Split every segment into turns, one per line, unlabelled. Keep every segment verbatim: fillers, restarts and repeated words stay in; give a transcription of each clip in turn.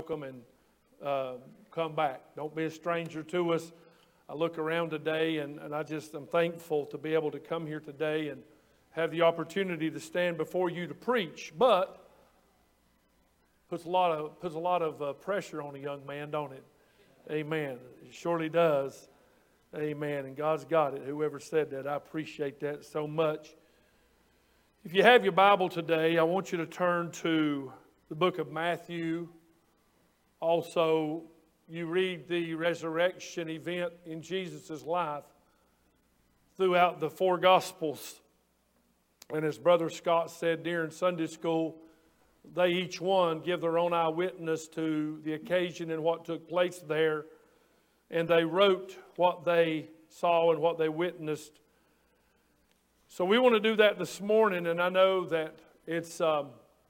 welcome and uh, come back. Don't be a stranger to us. I look around today and, and I just am thankful to be able to come here today and have the opportunity to stand before you to preach. But puts a lot of puts a lot of uh, pressure on a young man, don't it? Amen. It surely does. Amen. And God's got it. Whoever said that, I appreciate that so much. If you have your Bible today, I want you to turn to the book of Matthew. Also, you read the resurrection event in Jesus' life throughout the four Gospels. And as Brother Scott said during Sunday school, they each one give their own eyewitness to the occasion and what took place there. And they wrote what they saw and what they witnessed. So we want to do that this morning, and I know that it's um,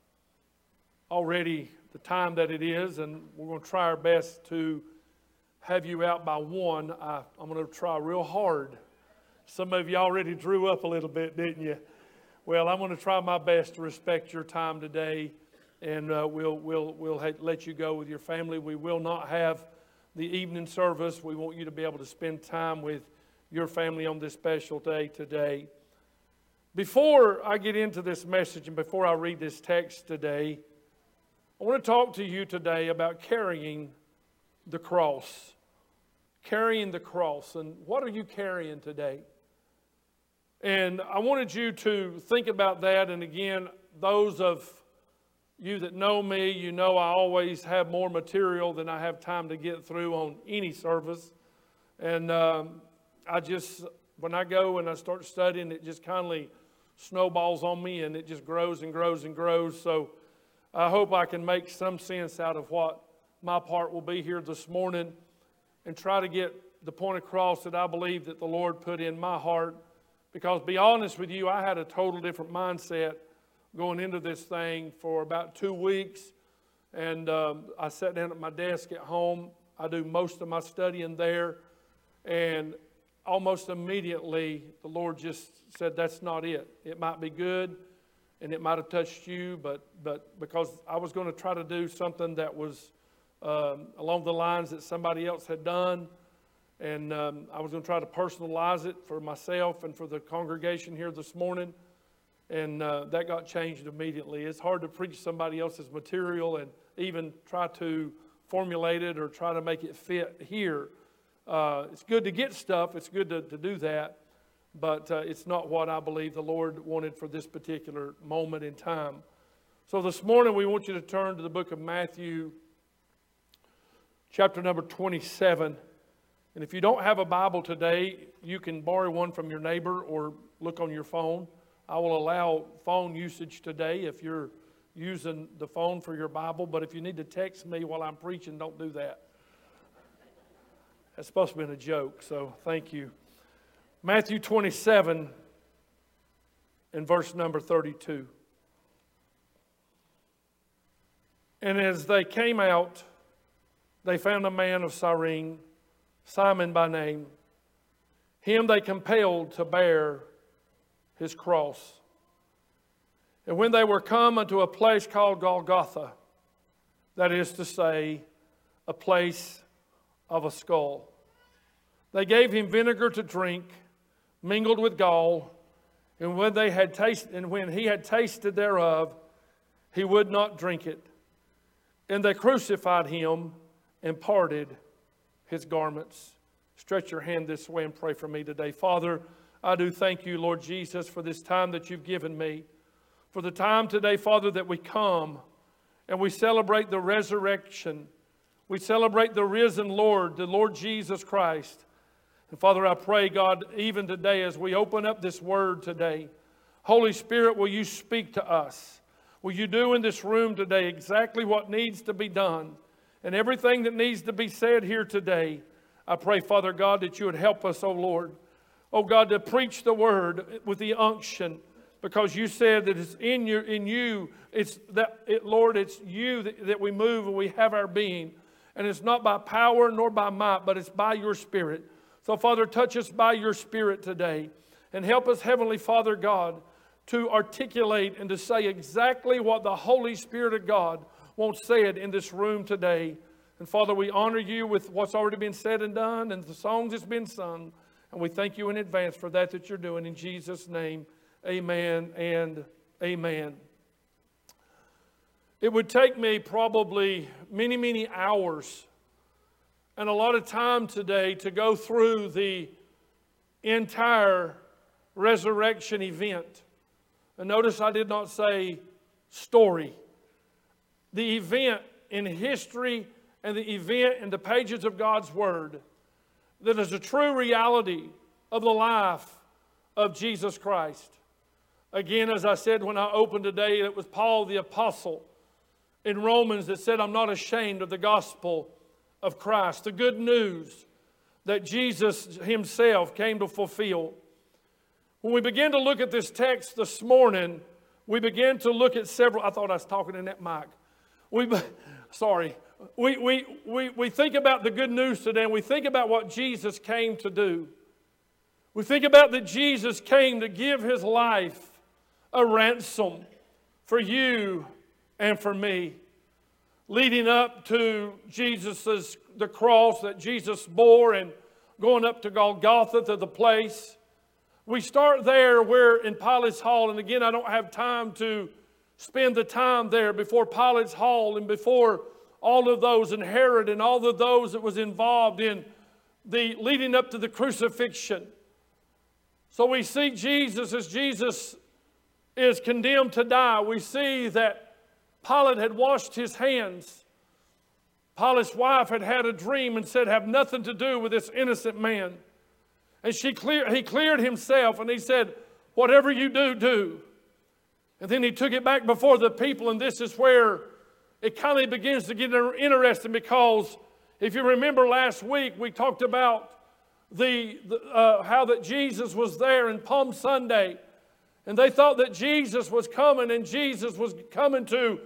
already the time that it is, and we're going to try our best to have you out by one. I, I'm going to try real hard. Some of you already drew up a little bit, didn't you? Well, I'm going to try my best to respect your time today, and uh, we'll we'll we'll ha- let you go with your family. We will not have the evening service. We want you to be able to spend time with your family on this special day today. Before I get into this message and before I read this text today, I want to talk to you today about carrying the cross. Carrying the cross. And what are you carrying today? And I wanted you to think about that. And again, those of you that know me, you know I always have more material than I have time to get through on any service. And um, I just, when I go and I start studying, it just kindly snowballs on me and it just grows and grows and grows. So I hope I can make some sense out of what my part will be here this morning and try to get the point across that I believe that the Lord put in my heart. Because to be honest with you, I had a total different mindset going into this thing for about two weeks. And um, I sat down at my desk at home. I do most of my studying there. And almost immediately, the Lord just said, that's not it. It might be good, and it might have touched you, but but because I was going to try to do something that was um, along the lines that somebody else had done, and um, I was going to try to personalize it for myself and for the congregation here this morning, and uh, that got changed immediately. It's hard to preach somebody else's material and even try to formulate it or try to make it fit here. Uh, it's good to get stuff. It's good to, to do that. But uh, it's not what I believe the Lord wanted for this particular moment in time. So this morning we want you to turn to the book of Matthew, chapter number twenty-seven. And if you don't have a Bible today, you can borrow one from your neighbor or look on your phone. I will allow phone usage today if you're using the phone for your Bible. But if you need to text me while I'm preaching, don't do that. That's supposed to be a joke, so thank you. Matthew twenty-seven and verse number thirty-two. And as they came out, they found a man of Cyrene, Simon by name. Him they compelled to bear his cross. And when they were come unto a place called Golgotha, that is to say, a place of a skull, they gave him vinegar to drink, mingled with gall, and when they had tasted, and when he had tasted thereof, he would not drink it. And they crucified him and parted his garments. Stretch your hand this way and pray for me today. Father, I do thank you, Lord Jesus, for this time that you've given me. For the time today, Father, that we come and we celebrate the resurrection. We celebrate the risen Lord, the Lord Jesus Christ. And Father, I pray, God, even today as we open up this word today, Holy Spirit, will you speak to us? Will you do in this room today exactly what needs to be done? And everything that needs to be said here today, I pray, Father God, that you would help us, oh Lord. Oh God, to preach the word with the unction, because you said that it's in your, in you, it's that, it, Lord, it's you that, that we move and we have our being. And it's not by power nor by might, but it's by your Spirit. So, Father, touch us by your Spirit today. And help us, Heavenly Father God, to articulate and to say exactly what the Holy Spirit of God won't say it in this room today. And Father, we honor you with what's already been said and done and the songs that's been sung. And we thank you in advance for that that you're doing. In Jesus' name, amen and amen. It would take me probably many, many hours and a lot of time today to go through the entire resurrection event. And notice I did not say story. The event in history and the event in the pages of God's Word that is a true reality of the life of Jesus Christ. Again, as I said when I opened today, it was Paul the Apostle in Romans that said, I'm not ashamed of the gospel of Christ, the good news that Jesus himself came to fulfill. When we begin to look at this text this morning, we begin to look at several, I thought I was talking in that mic. We, sorry. We, we, we, we think about the good news today, and we think about what Jesus came to do. We think about that Jesus came to give his life a ransom for you and for me. Leading up to Jesus's, the cross that Jesus bore and going up to Golgotha, to the place. We start there where in Pilate's Hall, and again, I don't have time to spend the time there before Pilate's Hall and before all of those, and Herod and all of those that was involved in the leading up to the crucifixion. So we see Jesus as Jesus is condemned to die. We see that Pilate had washed his hands. Pilate's wife had had a dream and said, have nothing to do with this innocent man. And she clear, he cleared himself and he said, whatever you do, do. And then he took it back before the people, and this is where it kind of begins to get interesting, because if you remember last week, we talked about the, the uh, how that Jesus was there in Palm Sunday. And they thought that Jesus was coming, and Jesus was coming to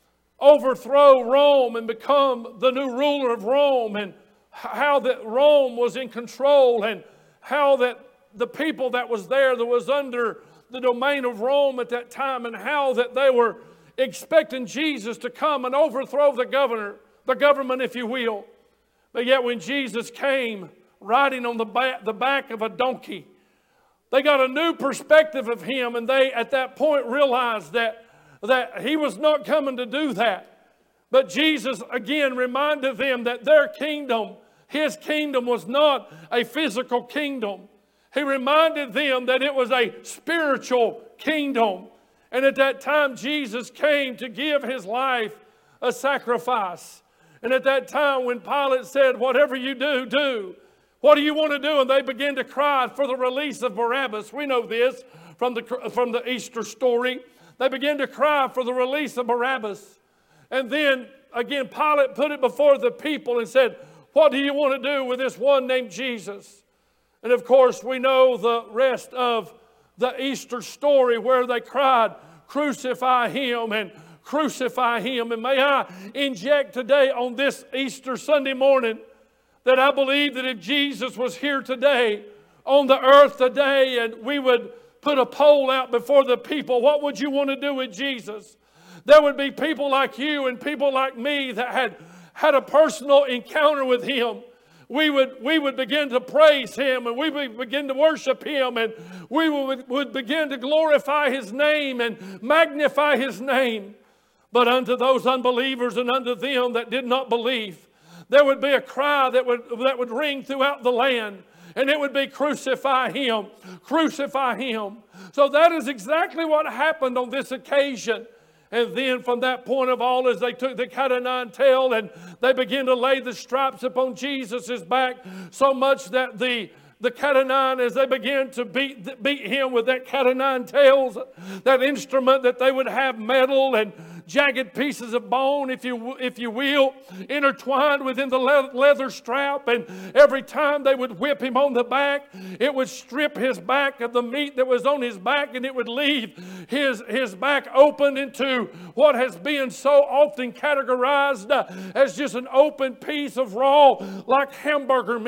overthrow Rome and become the new ruler of Rome, and how that Rome was in control, and how that the people that was there that was under the domain of Rome at that time, and how that they were expecting Jesus to come and overthrow the governor, the government, if you will. But yet when Jesus came riding on the back, the back of a donkey, they got a new perspective of him, and they at that point realized that, that he was not coming to do that. But Jesus again reminded them that their kingdom, his kingdom, was not a physical kingdom. He reminded them that it was a spiritual kingdom. And at that time, Jesus came to give his life a sacrifice. And at that time, when Pilate said, whatever you do, do. What do you want to do? And they began to cry for the release of Barabbas. We know this from the, from the Easter story. They began to cry for the release of Barabbas. And then, again, Pilate put it before the people and said, what do you want to do with this one named Jesus? And of course, we know the rest of the Easter story where they cried, crucify him and crucify him. And may I inject today on this Easter Sunday morning that I believe that if Jesus was here today, on the earth today, and we would put a poll out before the people, what would you want to do with Jesus? There would be people like you and people like me that had had a personal encounter with him. We would, we would begin to praise him, and we would begin to worship him, and we would, would begin to glorify his name and magnify his name. But unto those unbelievers and unto them that did not believe, there would be a cry that would, that would ring throughout the land, and it would be crucify him, crucify him. So that is exactly what happened on this occasion. And then from that point of all, as they took the cat o' nine tail and they began to lay the stripes upon Jesus' back, so much that the, the cat o' nine, as they began to beat, beat him with that cat o' nine tails, that instrument that they would have metal and jagged pieces of bone, if you, if you will, intertwined within the leather strap. And every time they would whip him on the back, it would strip his back of the meat that was on his back, and it would leave his, his back open into what has been so often categorized as just an open piece of raw, like hamburger meat.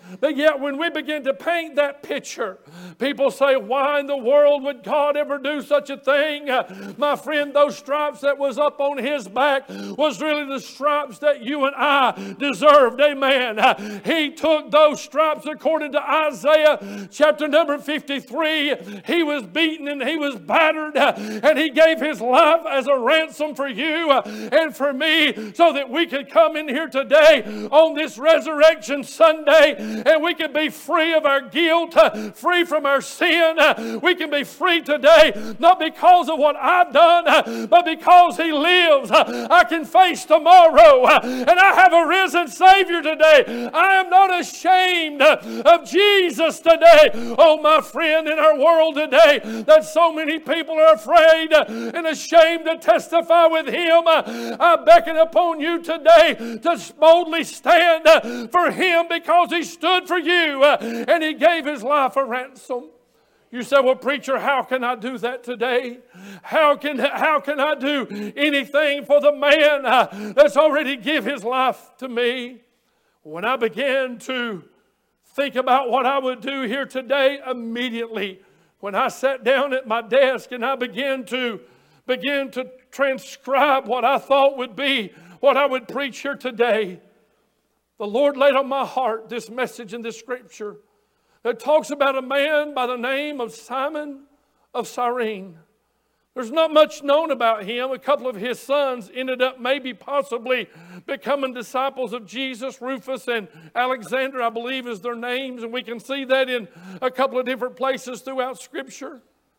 But yet when we begin to paint that picture, people say, why in the world would God ever do such a thing? Uh, my friend, those stripes that was up on his back was really the stripes that you and I deserved. Amen. Uh, he took those stripes according to Isaiah chapter number fifty-three. He was beaten and he was battered, uh, and he gave his life as a ransom for you uh, and for me, so that we could come in here today on this Resurrection Sunday and we can be free of our guilt, uh, free from our sin. Uh, we can be free today, not because of what I've done, uh, but because He lives. Uh, I can face tomorrow, uh, and I have a risen Savior today. I am not ashamed uh, of Jesus today. Oh, my friend, in our world today, that so many people are afraid uh, and ashamed to testify with Him, uh, I beckon upon you today to boldly stand uh, for Him, because He stood for you uh, and He gave His life a ransom. You say, well, preacher, how can I do that today? How can, how can I do anything for the man uh, that's already give his life to me? When I began to think about what I would do here today, immediately when I sat down at my desk and I began to begin to transcribe what I thought would be what I would preach here today, the Lord laid on my heart this message in this scripture that talks about a man by the name of Simon of Cyrene. There's not much known about him. A couple of his sons ended up maybe possibly becoming disciples of Jesus. Rufus and Alexander, I believe, is their names. And we can see that in a couple of different places throughout Scripture.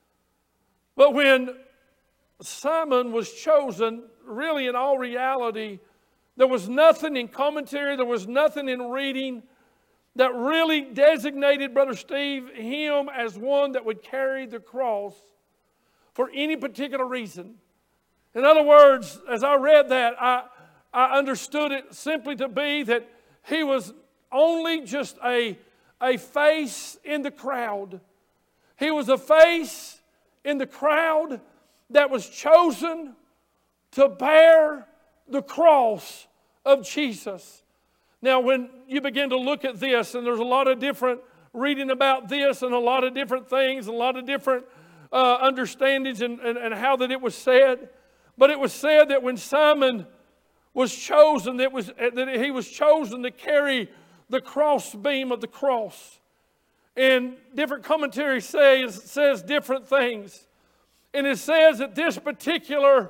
But when Simon was chosen, really in all reality, there was nothing in commentary, there was nothing in reading that really designated, Brother Steve, him as one that would carry the cross for any particular reason. In other words, as I read that, I, I understood it simply to be that he was only just a, a face in the crowd. He was a face in the crowd that was chosen to bear the cross of Jesus. Now, when you begin to look at this, and there's a lot of different reading about this and a lot of different things, a lot of different uh, understandings and, and, and how that it was said. But it was said that when Simon was chosen, that, was, that he was chosen to carry the cross beam of the cross. And different commentaries say, says different things. And it says that this particular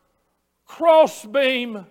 cross beam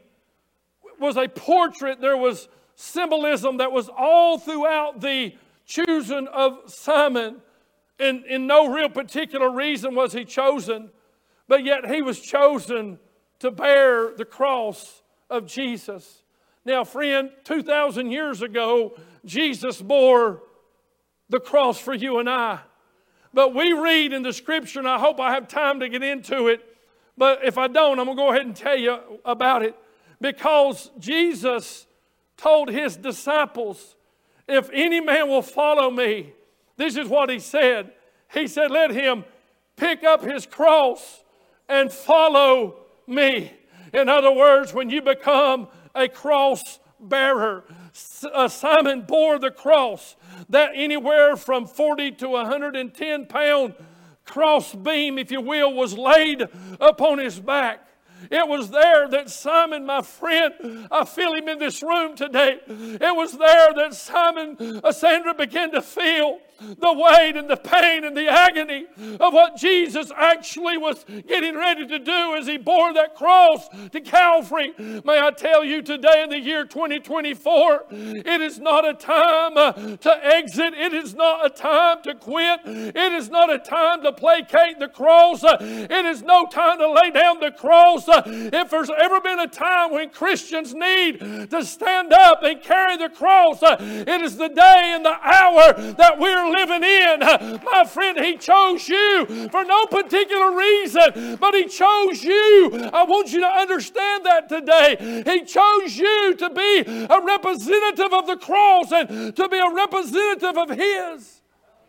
was a portrait. There was symbolism that was all throughout the choosing of Simon. And in no real particular reason was he chosen, but yet he was chosen to bear the cross of Jesus. Now, friend, two thousand years ago, Jesus bore the cross for you and I. But we read in the Scripture, and I hope I have time to get into it, but if I don't, I'm going to go ahead and tell you about it. Because Jesus told His disciples, if any man will follow me, this is what He said. He said, let him pick up his cross and follow me. In other words, when you become a cross bearer, uh, Simon bore the cross, that anywhere from forty to one hundred ten pound cross beam, if you will, was laid upon his back. It was there that Simon, my friend, I feel him in this room today. It was there that Simon, uh, Sandra, began to feel the weight and the pain and the agony of what Jesus actually was getting ready to do as He bore that cross to Calvary. May I tell you today, in the year twenty twenty-four, it is not a time uh, to exit. It is not a time to quit. It is not a time to placate the cross. Uh, it is no time to lay down the cross. Uh, if there's ever been a time when Christians need to stand up and carry the cross, uh, it is the day and the hour that we're living in. My friend, He chose you for no particular reason, but He chose you. I want you to understand that today. He chose you to be a representative of the cross and to be a representative of His.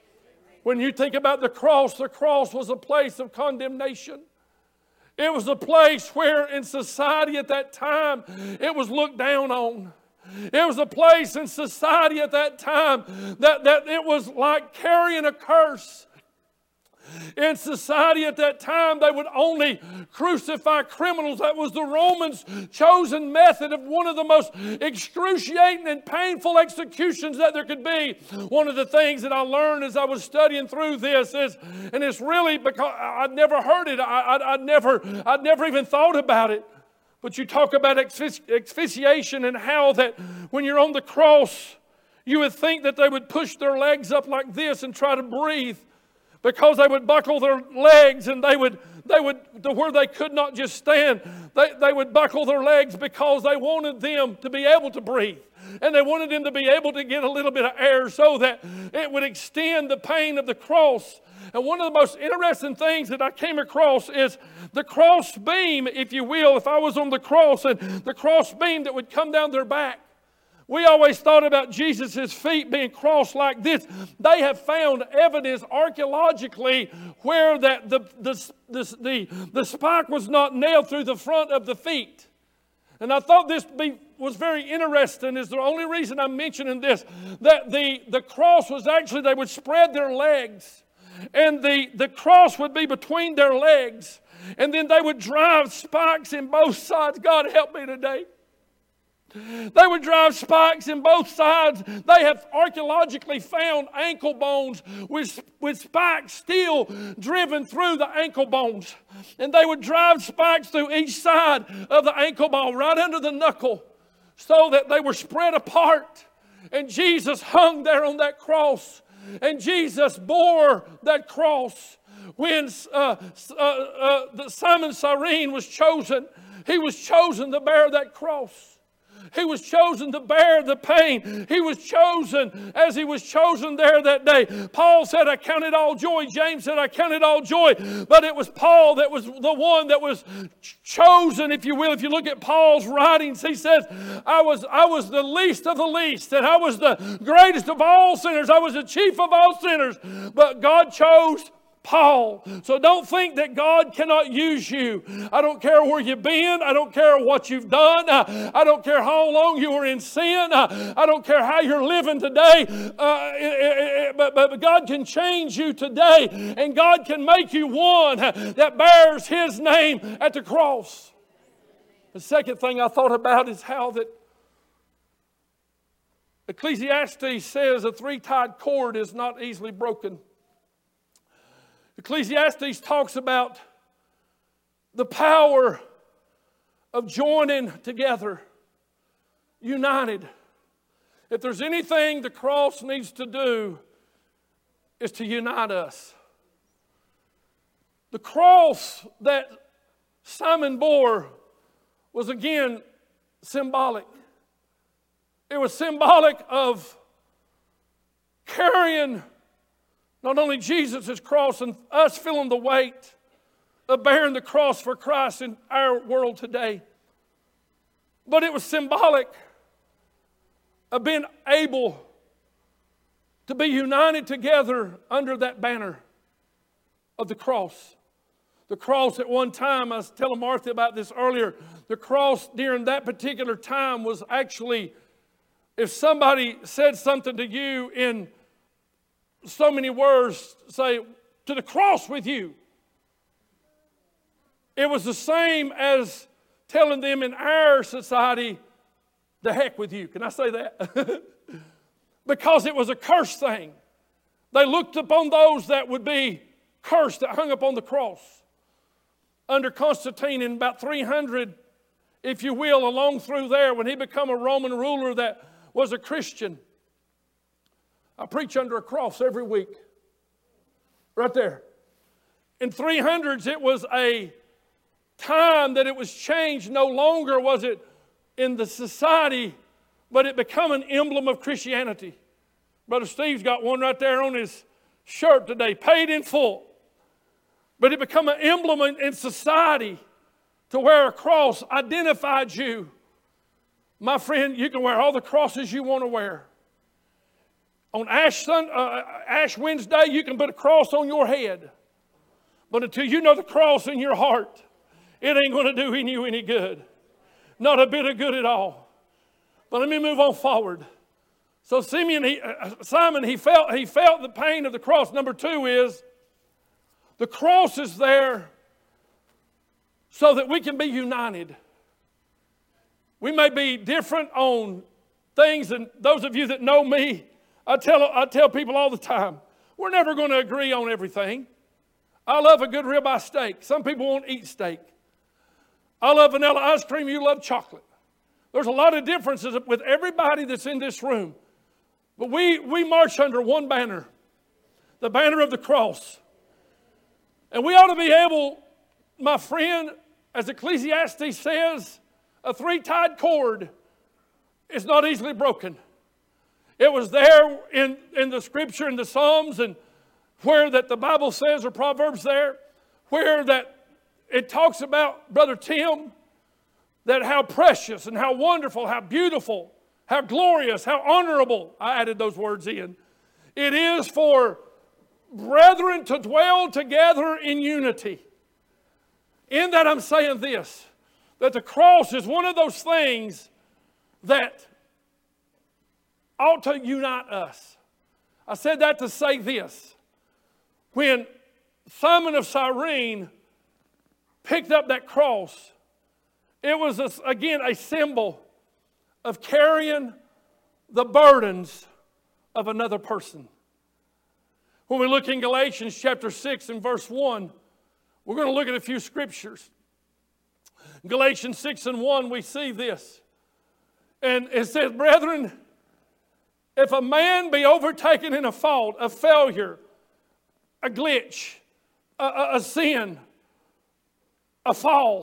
When you think about the cross, the cross was a place of condemnation. It was a place where in society at that time it was looked down on. It was a place in society at that time that, that it was like carrying a curse. In society at that time, they would only crucify criminals. That was the Romans' chosen method of one of the most excruciating and painful executions that there could be. One of the things that I learned as I was studying through this is, and it's really because I'd never heard it, I, I'd, I'd, never, I'd never even thought about it. But you talk about asphyxiation and how that when you're on the cross, you would think that they would push their legs up like this and try to breathe. Because they would buckle their legs and they would, they would to where they could not just stand. They, they would buckle their legs because they wanted them to be able to breathe. And they wanted them to be able to get a little bit of air so that it would extend the pain of the cross. And one of the most interesting things that I came across is the cross beam, if you will, if I was on the cross and the cross beam that would come down their back. We always thought about Jesus' feet being crossed like this. They have found evidence archaeologically where that the, the, the, the, the spike was not nailed through the front of the feet. And I thought this be, was very interesting. Is the only reason I'm mentioning this, that the, the cross was actually, they would spread their legs. And the, the cross would be between their legs. And then they would drive spikes in both sides. God help me today. They would drive spikes in both sides. They have archaeologically found ankle bones with, with spikes still driven through the ankle bones. And they would drive spikes through each side of the ankle bone, right under the knuckle, so that they were spread apart. And Jesus hung there on that cross. And Jesus bore that cross. When uh, uh, uh, Simon Cyrene was chosen, he was chosen to bear that cross. He was chosen to bear the pain. He was chosen as he was chosen there that day. Paul said, I count it all joy. James said, I count it all joy. But it was Paul that was the one that was chosen, if you will. If you look at Paul's writings, he says, I was, I was the least of the least, and I was the greatest of all sinners. I was the chief of all sinners. But God chose Paul. So don't think that God cannot use you. I don't care where you've been. I don't care what you've done. I, I don't care how long you were in sin. I, I don't care how you're living today. Uh, it, it, it, but, but God can change you today. And God can make you one that bears His name at the cross. The second thing I thought about is how that Ecclesiastes says a three-tied cord is not easily broken. Ecclesiastes talks about the power of joining together, united. If there's anything the cross needs to do, is to unite us. The cross that Simon bore was again symbolic. It was symbolic of carrying not only Jesus' cross and us feeling the weight of bearing the cross for Christ in our world today, but it was symbolic of being able to be united together under that banner of the cross. The cross at one time, I was telling Martha about this earlier, the cross during that particular time was actually, if somebody said something to you in so many words, say, to the cross with you. It was the same as telling them in our society, the heck with you. Can I say that? Because it was a curse thing. They looked upon those that would be cursed, that hung upon the cross. Under Constantine in about three hundred, if you will, along through there, when he became a Roman ruler that was a Christian. I preach under a cross every week. Right there. In three hundreds, it was a time that it was changed. No longer was it in the society, but it became an emblem of Christianity. Brother Steve's got one right there on his shirt today, paid in full. But it became an emblem in, in society to where a cross identified you. My friend, you can wear all the crosses you want to wear. On Ash, Sun, uh, Ash Wednesday, you can put a cross on your head. But until you know the cross in your heart, it ain't going to do you any good. Not a bit of good at all. But let me move on forward. So Simeon, he, uh, Simon, he felt, he felt the pain of the cross. Number two is, the cross is there so that we can be united. We may be different on things, and those of you that know me, I tell, I tell people all the time, we're never going to agree on everything. I love a good ribeye steak. Some people won't eat steak. I love vanilla ice cream. You love chocolate. There's a lot of differences with everybody that's in this room. But we, we march under one banner, the banner of the cross. And we ought to be able, my friend, as Ecclesiastes says, a three-tied cord is not easily broken. It was there in, in the Scripture, in the Psalms, and where that the Bible says, or Proverbs there, where that it talks about, Brother Tim, that how precious and how wonderful, how beautiful, how glorious, how honorable, I added those words in, it is for brethren to dwell together in unity. In that I'm saying this, that the cross is one of those things that ought to unite us. I said that to say this. When Simon of Cyrene picked up that cross, it was, a, again, a symbol of carrying the burdens of another person. When we look in Galatians chapter six and verse one, we're going to look at a few scriptures. Galatians six and one, we see this. And it says, brethren, if a man be overtaken in a fault, a failure, a glitch, a, a, a sin, a fall.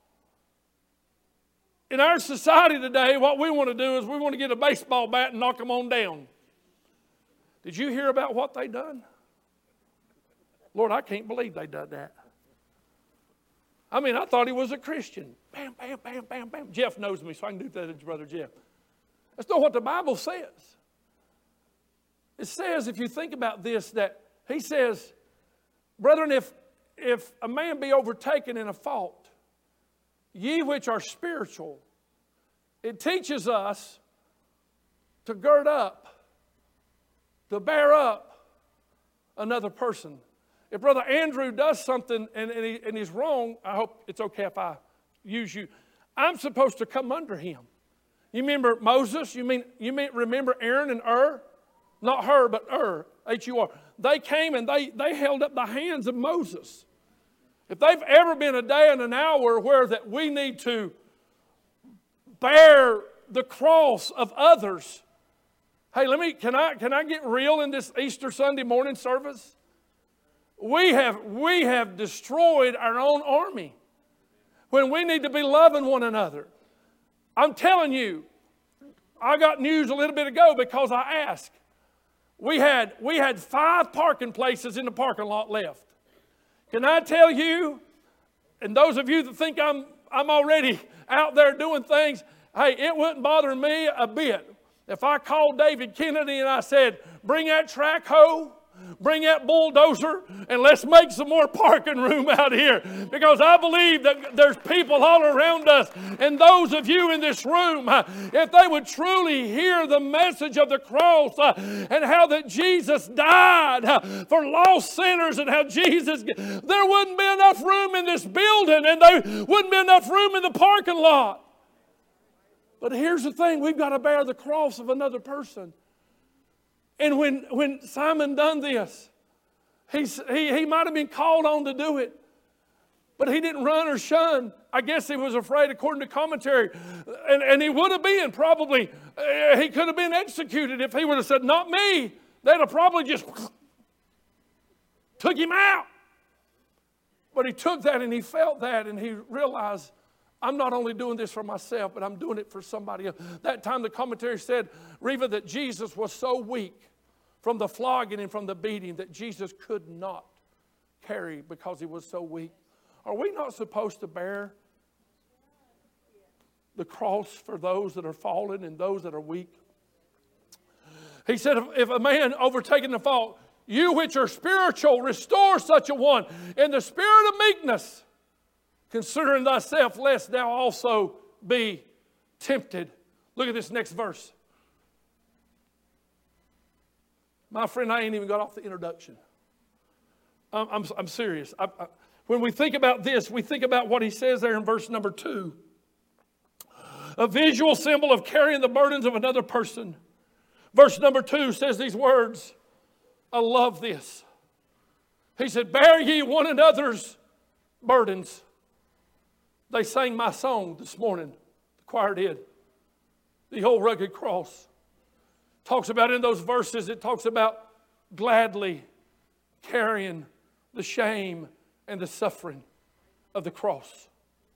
In our society today, what we want to do is we want to get a baseball bat and knock them on down. Did you hear about what they done? Lord, I can't believe they done that. I mean, I thought he was a Christian. Bam, bam, bam, bam, bam. Jeff knows me, so I can do that to his brother Jeff. That's not what the Bible says. It says, if you think about this, that he says, brethren, if, if a man be overtaken in a fault, ye which are spiritual, it teaches us to gird up, to bear up another person. If Brother Andrew does something and, and, he, and he's wrong, I hope it's okay if I use you. I'm supposed to come under him. You remember Moses? You mean you mean remember Aaron and Ur? Not her, but Ur, H U R. They came and they, they held up the hands of Moses. If they've ever been a day and an hour where that we need to bear the cross of others, hey, let me, can I, can I get real in this Easter Sunday morning service? We have, we have destroyed our own army when we need to be loving one another. I'm telling you, I got news a little bit ago because I asked. We had, we had five parking places in the parking lot left. Can I tell you, and those of you that think I'm, I'm already out there doing things, hey, it wouldn't bother me a bit if I called David Kennedy and I said, bring that track hoe, bring that bulldozer, and let's make some more parking room out here. Because I believe that there's people all around us, and those of you in this room, if they would truly hear the message of the cross and how that Jesus died for lost sinners, and how Jesus, there wouldn't be enough room in this building, and there wouldn't be enough room in the parking lot. But here's the thing, we've got to bear the cross of another person. And when, when Simon done this, he, he, he might have been called on to do it, but he didn't run or shun. I guess he was afraid, according to commentary. And, and he would have been probably, uh, he could have been executed if he would have said, not me. They'd have probably just took him out. But he took that and he felt that and he realized, I'm not only doing this for myself, but I'm doing it for somebody else. That time the commentary said, Reva, that Jesus was so weak from the flogging and from the beating that Jesus could not carry because he was so weak. Are we not supposed to bear the cross for those that are fallen and those that are weak? He said, if, if a man overtaken the fault, you which are spiritual, restore such a one in the spirit of meekness, considering thyself, lest thou also be tempted. Look at this next verse. My friend, I ain't even got off the introduction. I'm, I'm, I'm serious. I, I, when we think about this, we think about what he says there in verse number two. A visual symbol of carrying the burdens of another person. Verse number two says these words. I love this. He said, bear ye one another's burdens. They sang my song this morning. The choir did. The old rugged cross. Talks about in those verses, it talks about gladly carrying the shame and the suffering of the cross.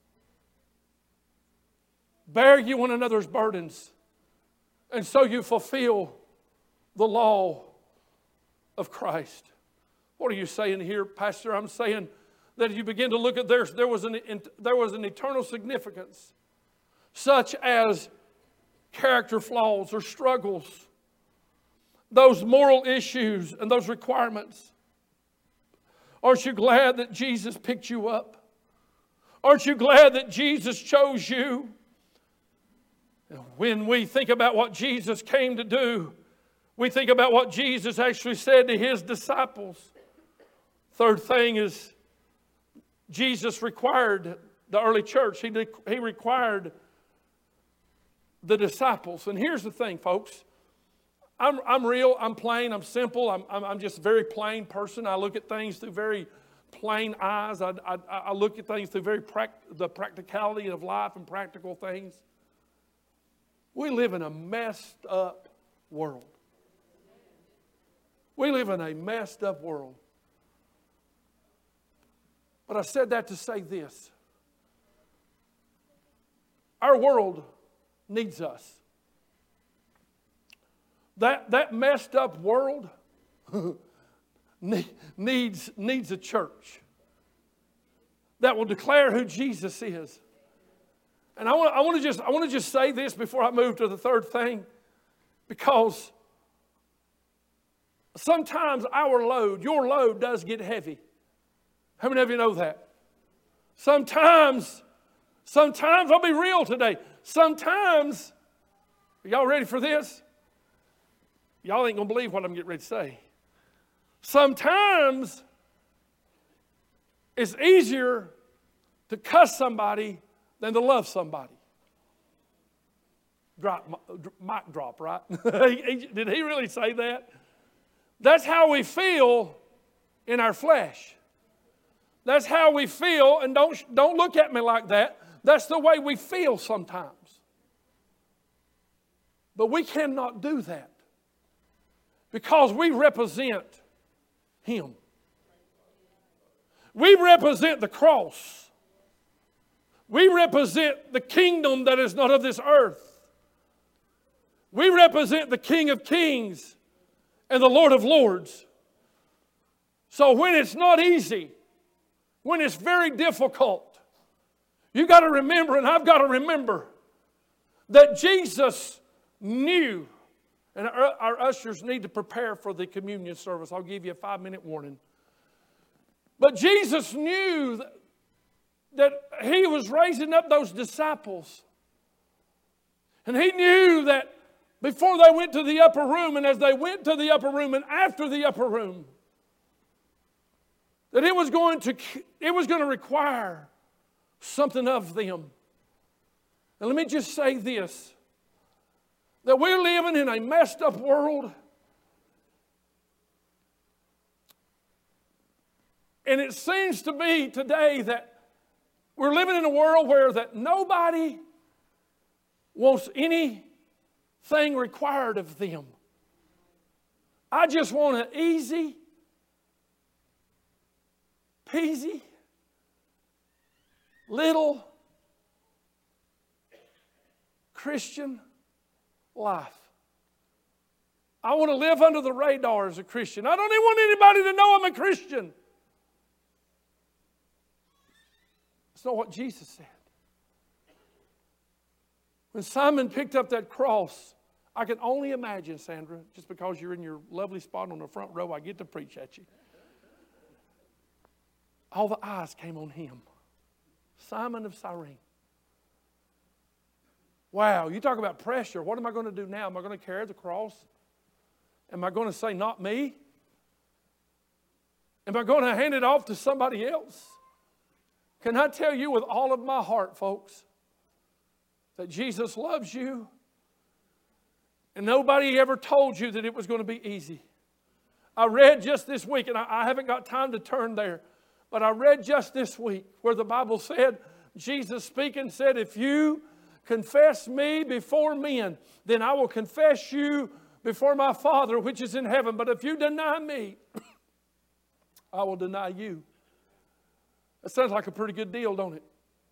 Bear ye one another's burdens, and so you fulfill the law of Christ. What are you saying here, Pastor? I'm saying that you begin to look at there, there was an there was an eternal significance, such as character flaws or struggles, those moral issues and those requirements. Aren't you glad that Jesus picked you up? Aren't you glad that Jesus chose you? When we think about what Jesus came to do, we think about what Jesus actually said to his disciples. Third thing is Jesus required the early church. He, he required the disciples. And here's the thing, folks. I'm, I'm real, I'm plain, I'm simple, I'm, I'm, I'm just a very plain person. I look at things through very plain eyes. I, I, I look at things through very pract- the practicality of life and practical things. We live in a messed up world. We live in a messed up world. But I said that to say this. Our world needs us. That, that messed up world needs, needs a church that will declare who Jesus is. And I want, I want to just I want to just say this before I move to the third thing, because sometimes our load, your load does get heavy. How many of you know that? Sometimes, sometimes, I'll be real today. Sometimes, are y'all ready for this? Y'all ain't going to believe what I'm getting ready to say. Sometimes it's easier to cuss somebody than to love somebody. Drop, mic drop, right? Did he really say that? That's how we feel in our flesh. That's how we feel, and don't, don't look at me like that. That's the way we feel sometimes. But we cannot do that because we represent Him. We represent the cross. We represent the kingdom that is not of this earth. We represent the King of Kings and the Lord of Lords. So when it's not easy, when it's very difficult, you got to remember, and I've got to remember, that Jesus knew, and our, our ushers need to prepare for the communion service. I'll give you a five-minute warning. But Jesus knew that, that He was raising up those disciples. And He knew that before they went to the upper room, and as they went to the upper room and after the upper room, that it was going to, it was going to require something of them. And let me just say this, that we're living in a messed up world. And it seems to me today that we're living in a world where that nobody wants anything required of them. I just want an easy, peasy, little Christian life. I want to live under the radar as a Christian. I don't even want anybody to know I'm a Christian. That's not what Jesus said. When Simon picked up that cross, I can only imagine, Sandra, just because you're in your lovely spot on the front row, I get to preach at you. All the eyes came on him. Simon of Cyrene. Wow, you talk about pressure. What am I going to do now? Am I going to carry the cross? Am I going to say, not me? Am I going to hand it off to somebody else? Can I tell you with all of my heart, folks, that Jesus loves you, and nobody ever told you that it was going to be easy. I read just this week, and I, I haven't got time to turn there, but I read just this week where the Bible said, Jesus speaking said, if you confess me before men, then I will confess you before my Father which is in heaven. But if you deny me, I will deny you. That sounds like a pretty good deal, don't it?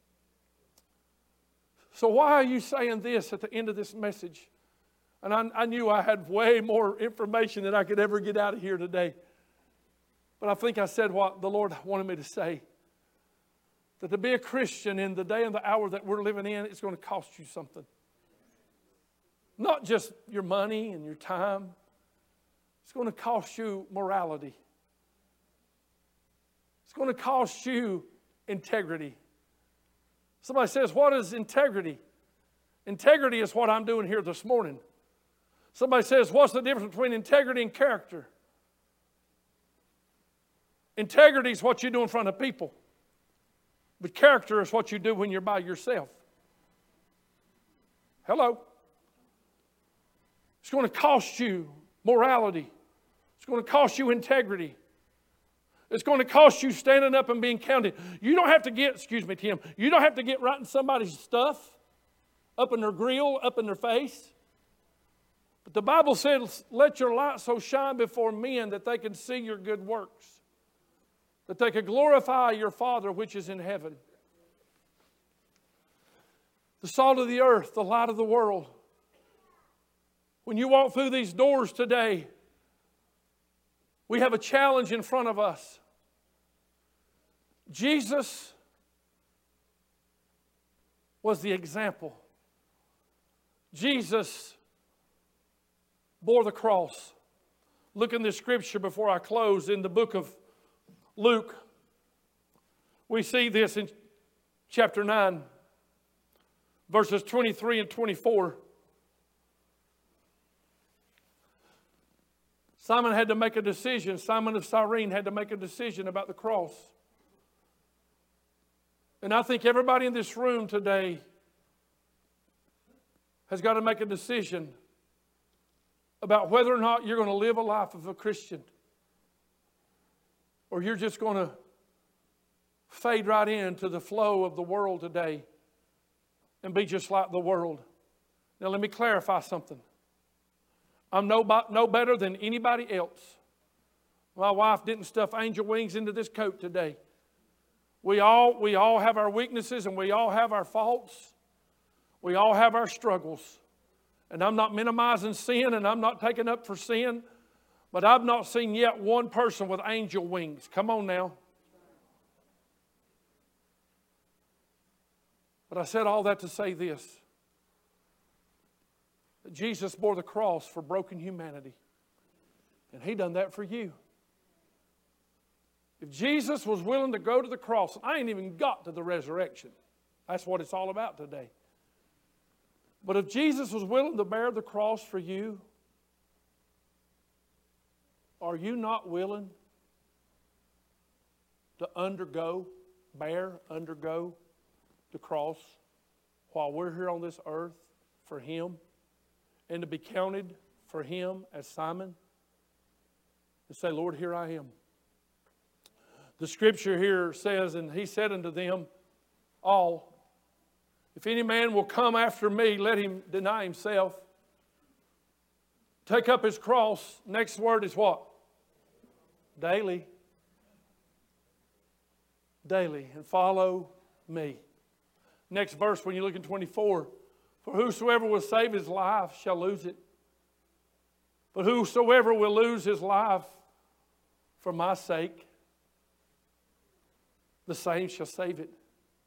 So why are you saying this at the end of this message? And I, I knew I had way more information than I could ever get out of here today. But I think I said what the Lord wanted me to say. That to be a Christian in the day and the hour that we're living in, it's going to cost you something. Not just your money and your time. It's going to cost you morality. It's going to cost you integrity. Somebody says, what is integrity? Integrity is what I'm doing here this morning. Somebody says, what's the difference between integrity and character? Integrity is what you do in front of people. But character is what you do when you're by yourself. Hello? It's going to cost you morality. It's going to cost you integrity. It's going to cost you standing up and being counted. You don't have to get, excuse me, Tim, you don't have to get writing somebody's stuff up in their grill, up in their face. But the Bible says, let your light so shine before men that they can see your good works, that they can glorify your Father which is in heaven. The salt of the earth, the light of the world. When you walk through these doors today, we have a challenge in front of us. Jesus was the example. Jesus bore the cross. Look in this scripture before I close. In the book of Luke, we see this in chapter nine, verses twenty-three and twenty-four. Simon had to make a decision. Simon of Cyrene had to make a decision about the cross. And I think everybody in this room today has got to make a decision about whether or not you're going to live a life of a Christian, or you're just going to fade right into the flow of the world today and be just like the world. Now let me clarify something. I'm no, no better than anybody else. My wife didn't stuff angel wings into this coat today. We all, we all have our weaknesses and we all have our faults. We all have our struggles. And I'm not minimizing sin and I'm not taking up for sin. But I've not seen yet one person with angel wings. Come on now. But I said all that to say this. That Jesus bore the cross for broken humanity. And He done that for you. If Jesus was willing to go to the cross, I ain't even got to the resurrection. That's what it's all about today. But if Jesus was willing to bear the cross for you, are you not willing to undergo, bear, undergo the cross while we're here on this earth for Him, and to be counted for Him as Simon, and say, Lord, here I am. The scripture here says, and He said unto them all, if any man will come after me, let him deny himself, take up his cross. Next word is what? Daily. Daily. And follow me. Next verse, when you look in twenty-four, for whosoever will save his life shall lose it. But whosoever will lose his life for my sake, the same shall save it.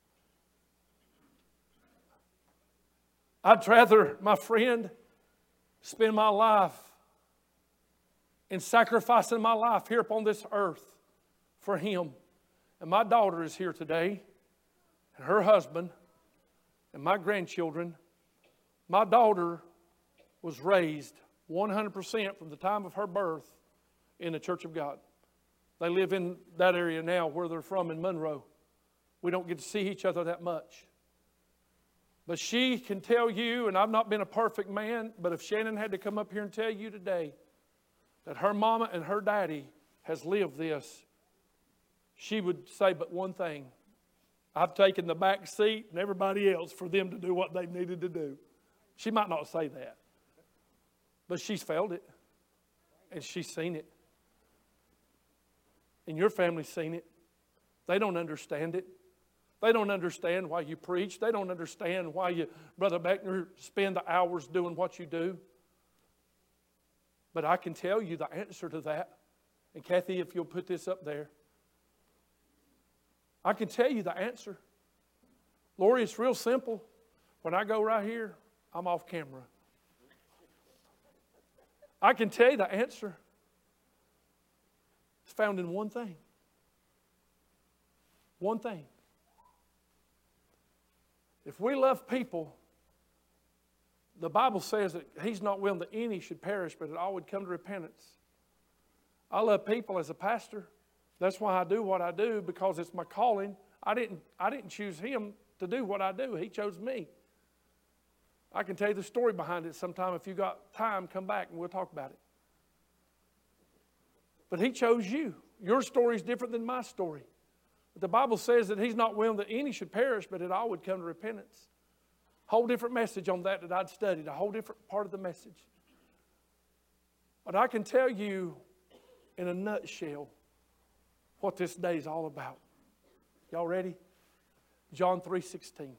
I'd rather, my friend, spend my life in sacrificing my life here upon this earth for Him. And my daughter is here today, and her husband, and my grandchildren, My daughter was raised one hundred percent from the time of her birth in the Church of God. They live in that area now where they're from in Monroe. We don't get to see each other that much. But she can tell you, and I've not been a perfect man, but if Shannon had to come up here and tell you today that her mama and her daddy has lived this, she would say but one thing: I've taken the back seat and everybody else for them to do what they needed to do. She might not say that, but she's felt it, and she's seen it. And your family's seen it. They don't understand it. They don't understand why you preach. They don't understand why you, Brother Beckner, spend the hours doing what you do. But I can tell you the answer to that. And Kathy, if you'll put this up there. I can tell you the answer. Lori, it's real simple. When I go right here, I'm off camera. I can tell you the answer. It's found in one thing. One thing. If we love people, the Bible says that He's not willing that any should perish, but that all would come to repentance. I love people as a pastor. That's why I do what I do, because it's my calling. I didn't, I didn't choose him to do what I do. He chose me. I can tell you the story behind it sometime. If you got time, come back and we'll talk about it. But He chose you. Your story is different than my story. But the Bible says that He's not willing that any should perish, but that all would come to repentance. Whole different message on that that I'd studied. A whole different part of the message. But I can tell you in a nutshell what this day is all about. Y'all ready? John three sixteen.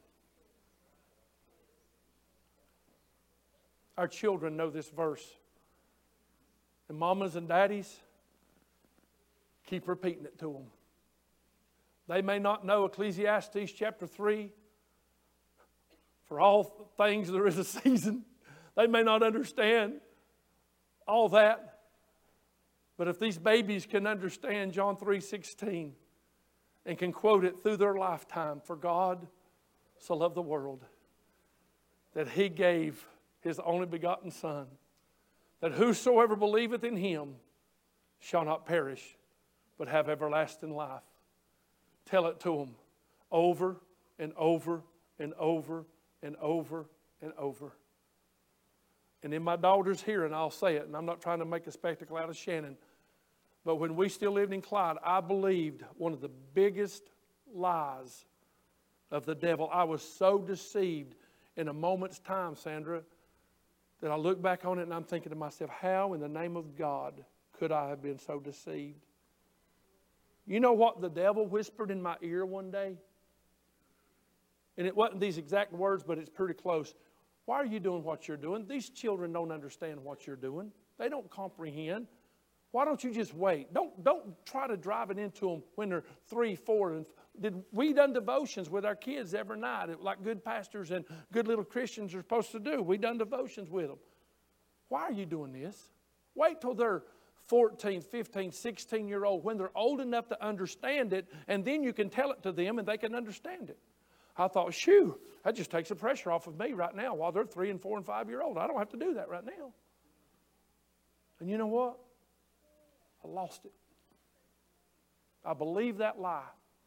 Our children know this verse. And mamas and daddies, keep repeating it to them. They may not know Ecclesiastes chapter three. For all things there is a season. They may not understand all that. But if these babies can understand John three sixteen and can quote it through their lifetime, for God so loved the world that He gave His only begotten Son, that whosoever believeth in Him shall not perish, but have everlasting life. Tell it to them over and over and over and over and over. And in my daughter's hearing, I'll say it, and I'm not trying to make a spectacle out of Shannon, but when we still lived in Clyde, I believed one of the biggest lies of the devil. I was so deceived in a moment's time, Sandra, that I look back on it and I'm thinking to myself, how in the name of God could I have been so deceived? You know what the devil whispered in my ear one day? And it wasn't these exact words, but it's pretty close. Why are you doing what you're doing? These children don't understand what you're doing. They don't comprehend. Why don't you just wait? Don't, don't try to drive it into them when they're three, four. And did we done devotions with our kids every night, like good pastors and good little Christians are supposed to do. We done devotions with them. Why are you doing this? Wait till they're fourteen, fifteen, sixteen year old, when they're old enough to understand it, and then you can tell it to them and they can understand it. I thought, shoo, that just takes the pressure off of me right now while they're three and four and five year old. I don't have to do that right now. And you know what? I lost it. I believed that lie.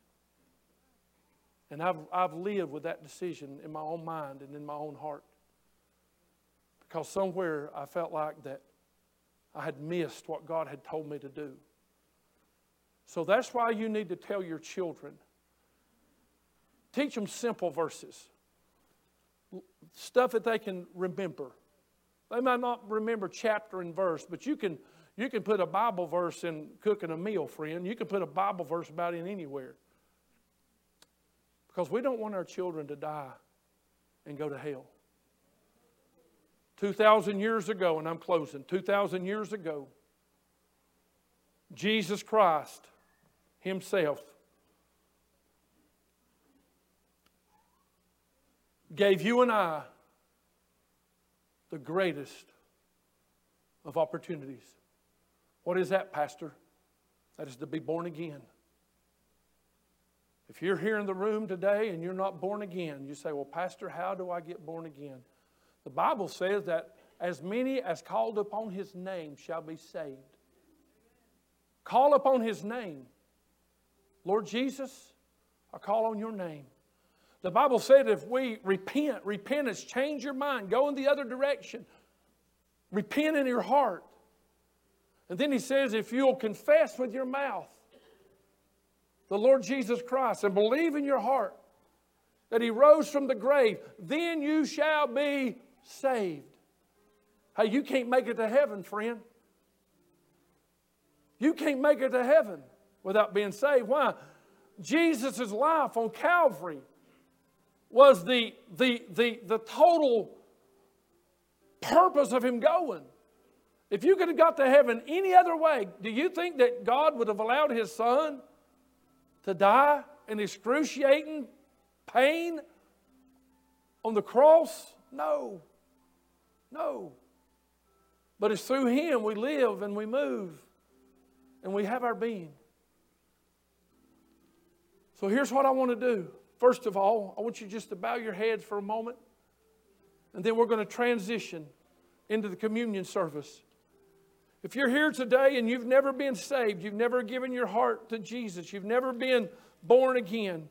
And I've, I've lived with that decision in my own mind and in my own heart. Because somewhere I felt like that I had missed what God had told me to do. So that's why you need to tell your children. Teach them simple verses. Stuff that they can remember. They might not remember chapter and verse, but you can, you can put a Bible verse in cooking a meal, friend. You can put a Bible verse about it anywhere. Because we don't want our children to die and go to hell. two thousand years ago, and I'm closing, two thousand years ago, Jesus Christ Himself gave you and I the greatest of opportunities. What is that, Pastor? That is to be born again. If you're here in the room today and you're not born again, you say, well, Pastor, how do I get born again? The Bible says that as many as called upon His name shall be saved. Call upon His name. Lord Jesus, I call on your name. The Bible said if we repent, repentance, change your mind, go in the other direction. Repent in your heart. And then He says if you'll confess with your mouth the Lord Jesus Christ and believe in your heart that He rose from the grave, then you shall be saved. Hey, you can't make it to heaven, friend. You can't make it to heaven without being saved. Why? Jesus' life on Calvary was the, the, the, the total purpose of Him going. If you could have got to heaven any other way, do you think that God would have allowed His Son to die in excruciating pain on the cross? No. No. But it's through Him we live and we move and we have our being. So here's what I want to do. First of all, I want you just to bow your heads for a moment. And then we're going to transition into the communion service. If you're here today and you've never been saved, you've never given your heart to Jesus, you've never been born again,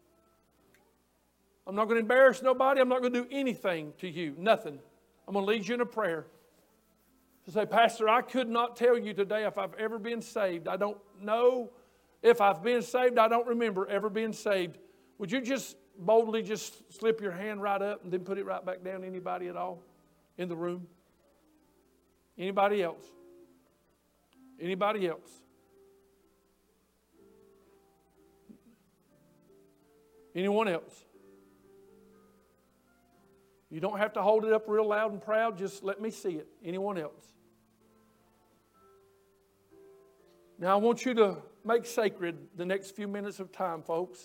I'm not going to embarrass nobody. I'm not going to do anything to you. Nothing. I'm going to lead you in a prayer. To say, Pastor, I could not tell you today if I've ever been saved. I don't know if I've been saved. I don't remember ever being saved. Would you just boldly just slip your hand right up and then put it right back down? Anybody at all in the room? Anybody else? Anybody else? Anyone else? You don't have to hold it up real loud and proud. Just let me see it. Anyone else? Now I want you to make sacred the next few minutes of time, folks.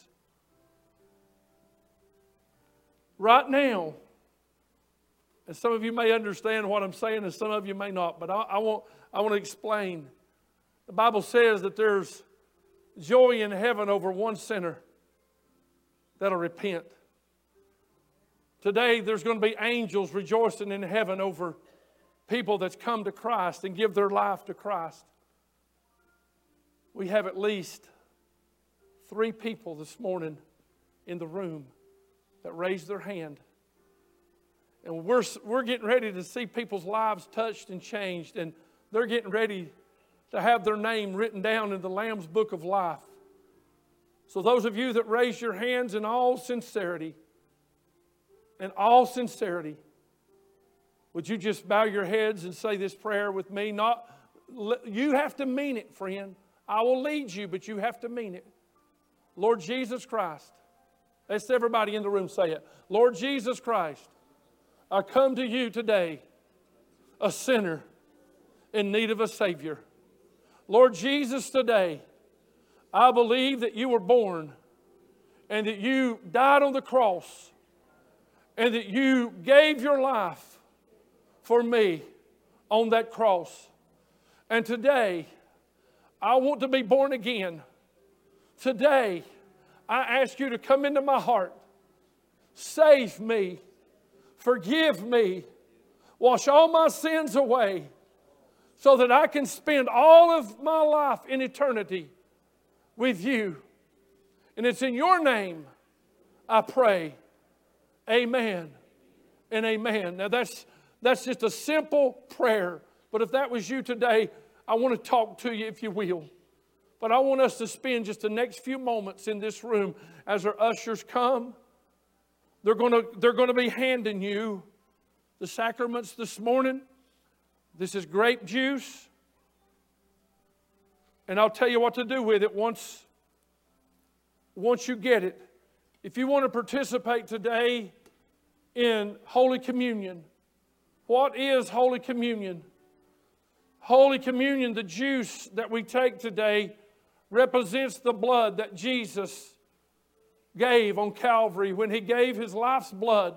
Right now, and some of you may understand what I'm saying and some of you may not, but I, I, want, I want to explain. The Bible says that there's joy in heaven over one sinner that'll repent. Today, there's going to be angels rejoicing in heaven over people that's come to Christ and give their life to Christ. We have at least three people this morning in the room that raised their hand. And we're, we're getting ready to see people's lives touched and changed. And they're getting ready to have their name written down in the Lamb's Book of Life. So those of you that raise your hands in all sincerity, in all sincerity, would you just bow your heads and say this prayer with me? Not, you have to mean it, friend. I will lead you, but you have to mean it. Lord Jesus Christ. Let's everybody in the room say it. Lord Jesus Christ, I come to you today, a sinner in need of a Savior. Lord Jesus, today, I believe that you were born and that you died on the cross and that you gave your life for me on that cross. And today, I want to be born again. Today, I ask you to come into my heart. Save me. Forgive me. Wash all my sins away so that I can spend all of my life in eternity with you. And it's in your name I pray. Amen and amen. Now that's, that's just a simple prayer. But if that was you today, I want to talk to you if you will. But I want us to spend just the next few moments in this room as our ushers come. They're going to, they're going to be handing you the sacraments this morning. This is grape juice. And I'll tell you what to do with it once, once you get it. If you want to participate today in Holy Communion, what is Holy Communion? Holy Communion, the juice that we take today, represents the blood that Jesus gave on Calvary when He gave His life's blood.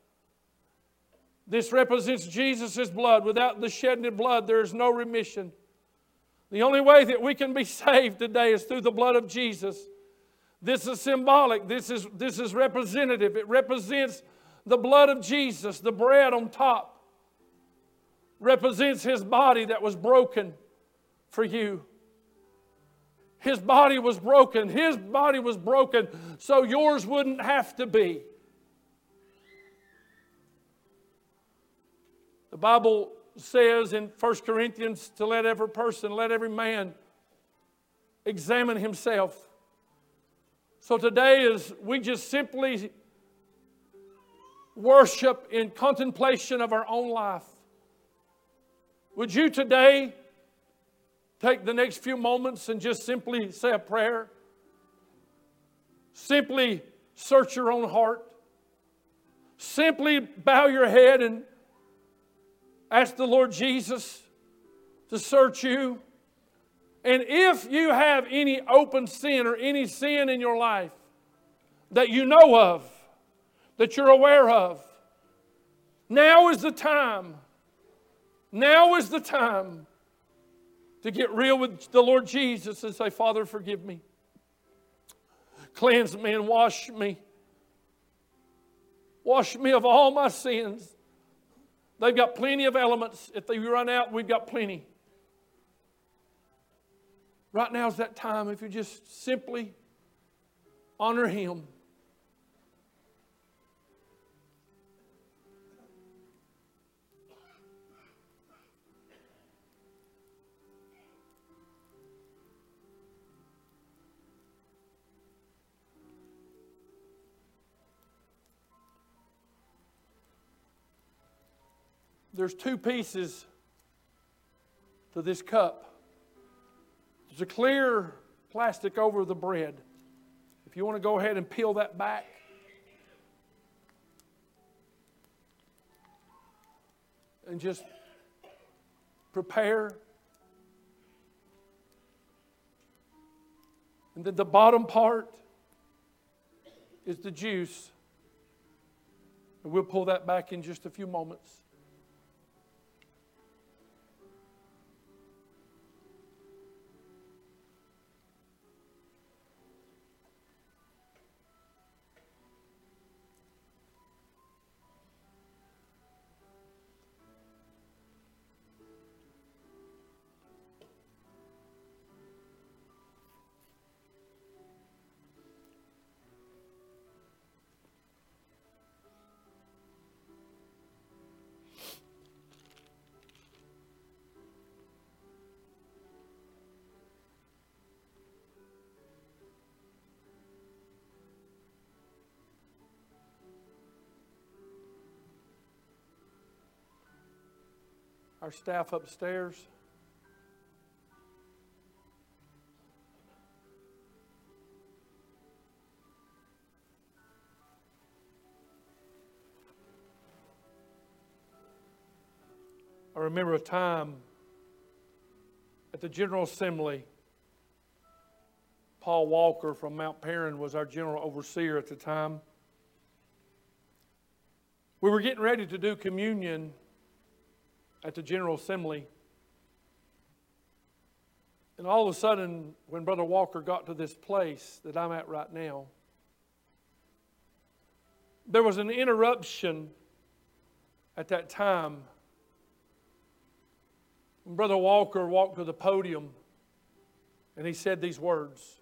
This represents Jesus' blood. Without the shedding of blood, there is no remission. The only way that we can be saved today is through the blood of Jesus. This is symbolic. This is, this is representative. It represents The blood of Jesus, the bread on top, represents His body that was broken for you. His body was broken. His body was broken so yours wouldn't have to be. The Bible says in First Corinthians to let every person, let every man examine himself. So today, as we just simply worship in contemplation of our own life, would you today take the next few moments and just simply say a prayer? Simply search your own heart. Simply bow your head and ask the Lord Jesus to search you. And if you have any open sin or any sin in your life that you know of, that you're aware of, now is the time. Now is the time to get real with the Lord Jesus and say, Father, forgive me. Cleanse me and wash me. Wash me of all my sins. They've got plenty of elements. If they run out, we've got plenty. Right now is that time if you just simply honor Him. There's two pieces to this cup. There's a clear plastic over the bread. If you want to go ahead and peel that back. And just prepare. And then the bottom part is the juice. And we'll pull that back in just a few moments. Our staff upstairs. I remember a time at the General Assembly. Paul Walker from Mount Perrin was our general overseer at the time. We were getting ready to do communion at the General Assembly. And all of a sudden, when Brother Walker got to this place that I'm at right now, there was an interruption at that time. When Brother Walker walked to the podium and he said these words.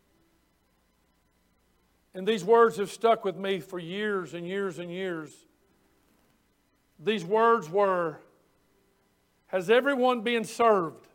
And these words have stuck with me for years and years and years. These words were, has everyone been served?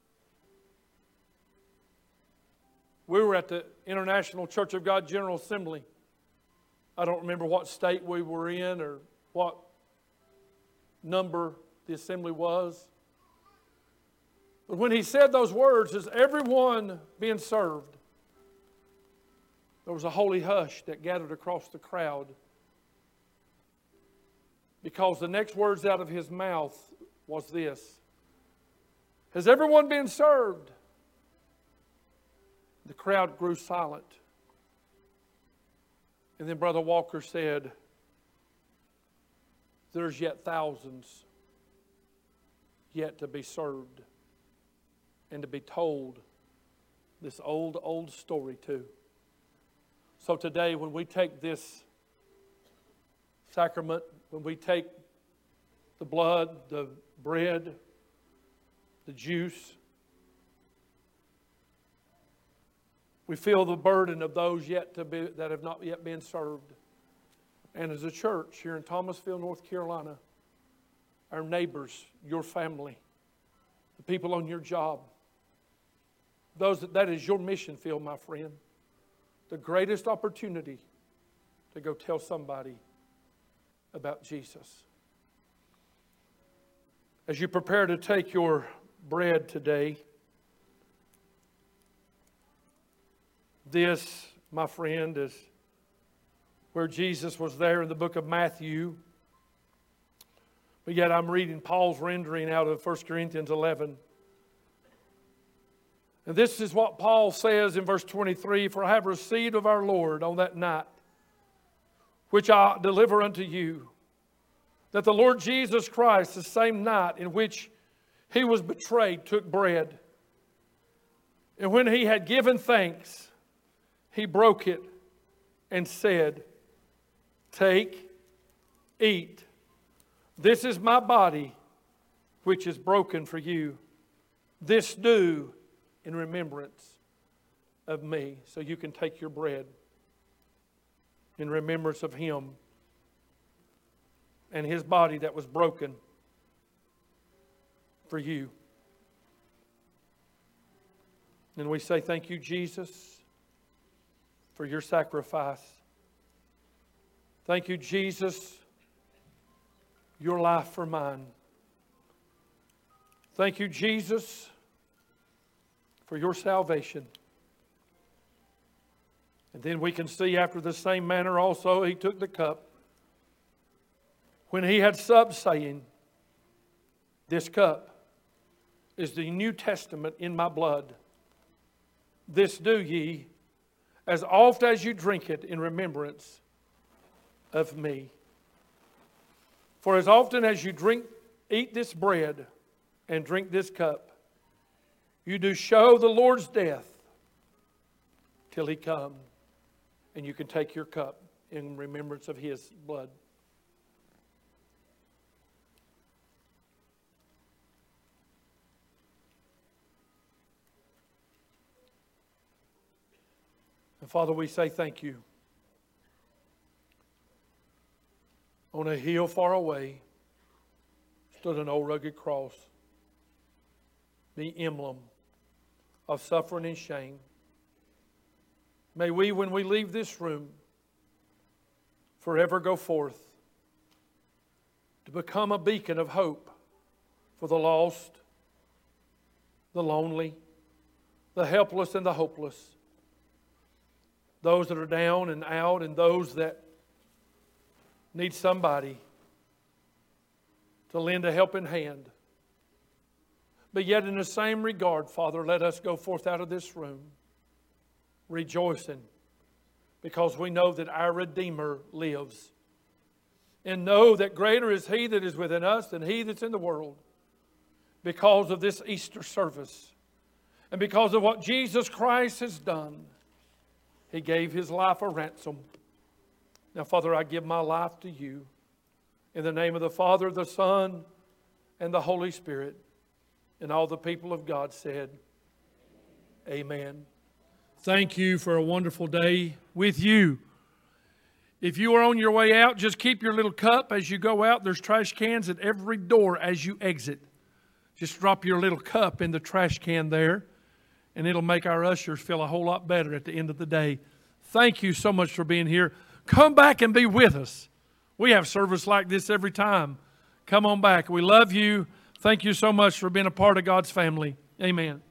We were at the International Church of God General Assembly. I don't remember what state we were in or what number the assembly was. But when he said those words, is everyone being served? There was a holy hush that gathered across the crowd. Because the next words out of his mouth was this. Has everyone been served? The crowd grew silent. And then Brother Walker said, there's yet thousands yet to be served and to be told this old, old story too. So today when we take this sacrament, when we take the blood, the bread, the juice, we feel the burden of those yet to be, that have not yet been served. And as a church here in Thomasville, North Carolina, our neighbors, your family, the people on your job, those that, that is your mission field, my friend. The greatest opportunity to go tell somebody about Jesus. As you prepare to take your bread today, this, my friend, is where Jesus was there in the book of Matthew. But yet I'm reading Paul's rendering out of First Corinthians eleven. And this is what Paul says in verse twenty-three, "For I have received of our Lord on that night, which I deliver unto you, that the Lord Jesus Christ, the same night in which He was betrayed, took bread. And when He had given thanks, He broke it and said, Take, eat. This is my body, which is broken for you. This do in remembrance of me." So you can take your bread in remembrance of Him and His body that was broken for you. And we say, thank you, Jesus, for your sacrifice. Thank you, Jesus, your life for mine. Thank you, Jesus, for your salvation. And then we can see after the same manner also He took the cup when He had supped, saying, "This cup is the New Testament in my blood. This do ye as oft as you drink it in remembrance of me. For as often as you drink, eat this bread and drink this cup, you do show the Lord's death till He come." And you can take your cup in remembrance of His blood. And Father, we say thank you. On a hill far away stood an old rugged cross, the emblem of suffering and shame. May we, when we leave this room, forever go forth to become a beacon of hope for the lost, the lonely, the helpless and the hopeless, those that are down and out, and those that need somebody to lend a helping hand. But yet in the same regard, Father, let us go forth out of this room rejoicing, because we know that our Redeemer lives. And know that greater is He that is within us than he that's in the world, because of this Easter service. And because of what Jesus Christ has done. He gave His life a ransom. Now, Father, I give my life to you. In the name of the Father, the Son, and the Holy Spirit. And all the people of God said, Amen. Thank you for a wonderful day with you. If you are on your way out, just keep your little cup as you go out. There's trash cans at every door as you exit. Just drop your little cup in the trash can there, and it'll make our ushers feel a whole lot better at the end of the day. Thank you so much for being here. Come back and be with us. We have service like this every time. Come on back. We love you. Thank you so much for being a part of God's family. Amen.